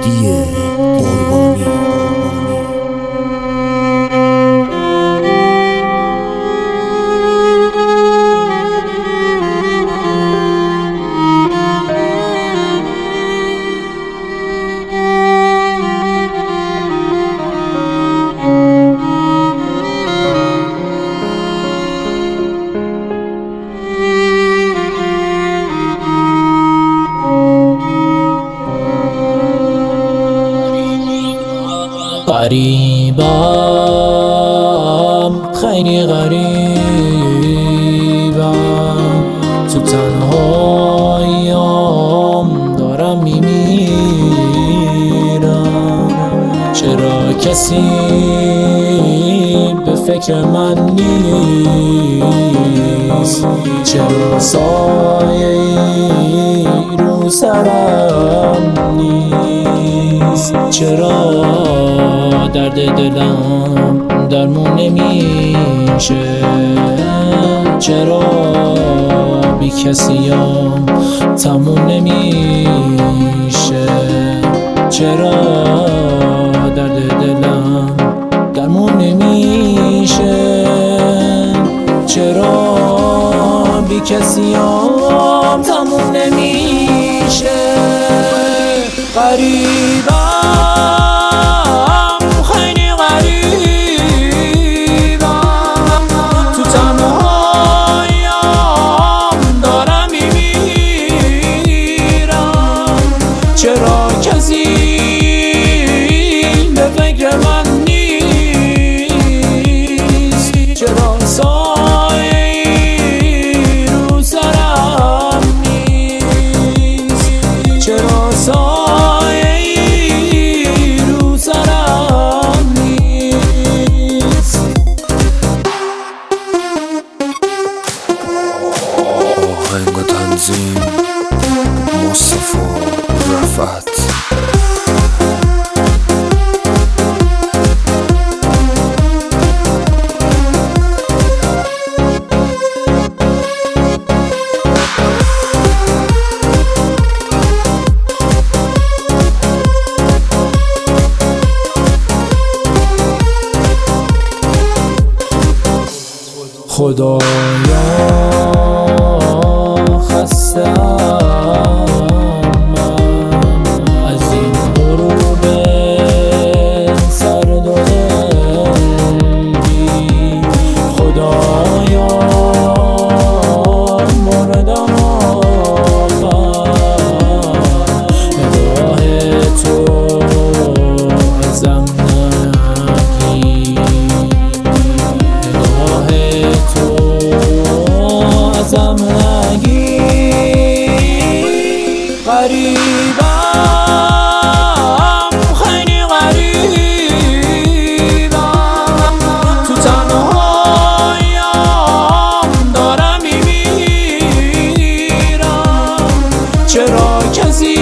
مهدی قربانی. غریبم، خیلی غریبم، تو تنهاییم دارم میمیرم. چرا کسی به فکر من نیست؟ چرا سایه‌ای رو سرم نیست؟ چرا درد دلم درمون نمیشه؟ چرا بی کسیم تموم نمیشه؟ چرا درد دلم درمون نمیشه؟ چرا بی کسیم تموم نمیشه؟ غریبم، چرا کسی به فکر من نیست؟ چرا سایه‌ای رو سرم نیست؟ چرا سایه‌ای رو سرم نیست؟ آهنگ و تنظیم مصطفی رفعت. خدایا خسته‌ام از این غروب سرد و دلگیر. خدایا مردم آقا، نگاه تو ازم نگیر، نگاه تو ازم نگیر. غریبم، خیلی غریبم، تو تنهاییم دارم میمیرم. چرا کسی